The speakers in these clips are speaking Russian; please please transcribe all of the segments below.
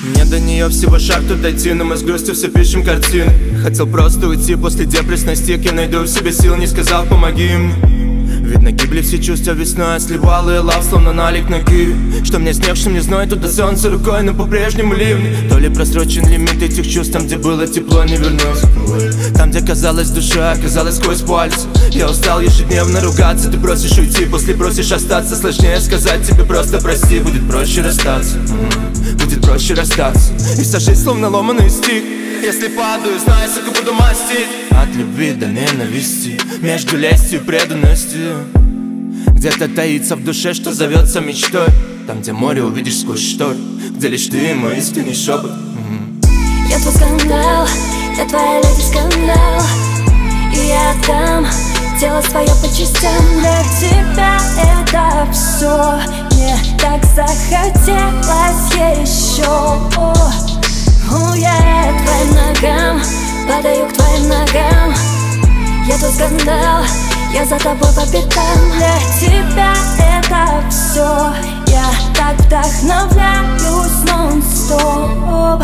Мне до нее всего шаг тут дойти, но мы с грустью все пишем картины. Хотел просто уйти после депрессной стик, я найду в себе сил, не сказал помоги мне. Видно, гибли все чувства весной, сливал и лав, словно налик на киви. Что мне снег, что мне зной, туда солнце рукой, но по-прежнему ливни. То ли просрочен лимит этих чувств, там, где было тепло, не вернусь. Там, где казалась душа, оказалась сквозь пальцы. Я устал ежедневно ругаться, ты просишь уйти, после просишь остаться. Сложнее сказать тебе просто прости, будет проще расстаться. Будет проще расстаться. И вся жизнь словно ломаный стик. Если падаю, знай, сука, буду мастить. От любви до ненависти, между лестью и преданностью. Где-то таится в душе, что зовется мечтой. Там, где море увидишь сквозь шторы, где лишь ты и мой искренний шепот. Я твой скандал, я твоя леди скандал. И я отдам тело свое по частям. Для тебя это все. Мне так захотелось еще. Я твоим ногам, падаю к твоим ногам. Я твой скандал, я за тобой по пятам. Для тебя это все. Я так вдохновляюсь нон-стоп.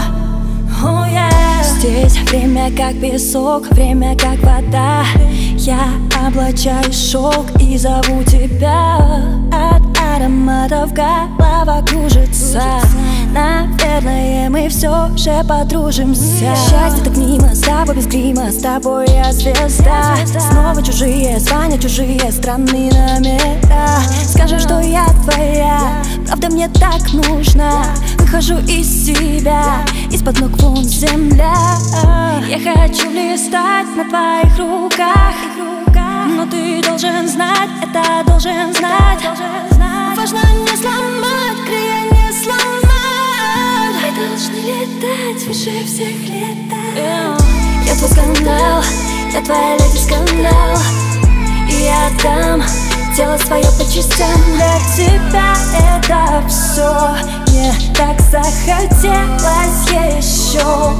Здесь время как песок, время как вода. Я облачаю шелк и зову тебя. От ароматов голова кружится. Наверное, мы все же подружимся. Счастье так мимо, с тобой без грима, с тобой я звезда. Снова чужие, звонят чужие, странные номера. Скажешь, что я твоя, правда мне так нужно. Выхожу из себя, из-под ног вон земля. Я хочу листать на твоих руках, но ты должен знать, это должен знать. Важно не сломать, крылья не сломать. Мы должны летать выше всех летать. Я твой скандал, я твоя леди скандал. И я отдам тело свое по частям. Для тебя это все. Мне так захотелось еще.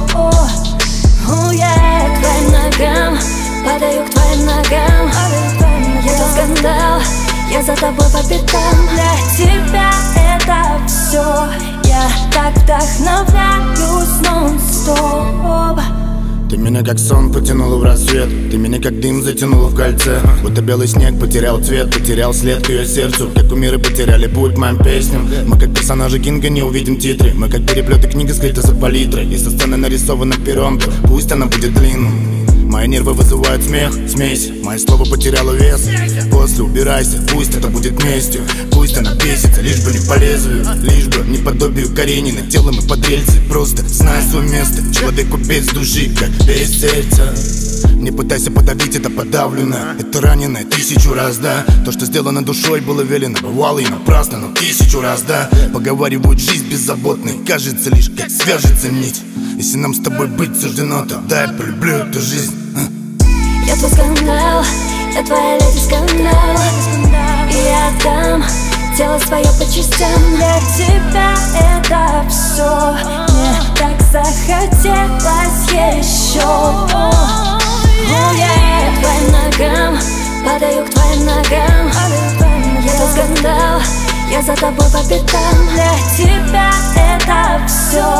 Я к твоим ногам, падаю к твоим ногам. Я твой скандал, я за тобой по пятам. Для тебя это все. Я так вдохновляюсь нон-стоп. Ты меня как сон потянула в рассвет. Ты меня как дым затянула в кольце. Будто белый снег потерял цвет, потерял след к ее сердцу. Как кумиры потеряли путь к моим песням. Мы как персонажи Кинга не увидим титры. Мы как переплеты книги скрыты за палитрой. И со сцены нарисована пером, пусть она будет длинной. Мои нервы вызывают смех, смесь. Мое слово потеряло вес. После убирайся, пусть это будет местью. Пусть она бесится, лишь бы не по лезвию. Лишь бы не подобию Каренина. Телом и под рельсы, просто знай свое место. Человеку без души, как без сердца. Не пытайся подавить это подавлено. Это раненое 1000 раз, да. То, что сделано душой, было велено. Бывало и напрасно, но 1000 раз, да. Поговаривают, жизнь беззаботной кажется лишь, как свяжется нить. Если нам с тобой быть суждено, то дай полюблю эту жизнь. Я твой скандал, я твоя леди скандал. И я отдам тело свое по частям. Для тебя это все. Мне так захотелось еще. Я к твоим ногам, падаю к твоим ногам. Я твой скандал, я за тобой по пятам. Для тебя это все.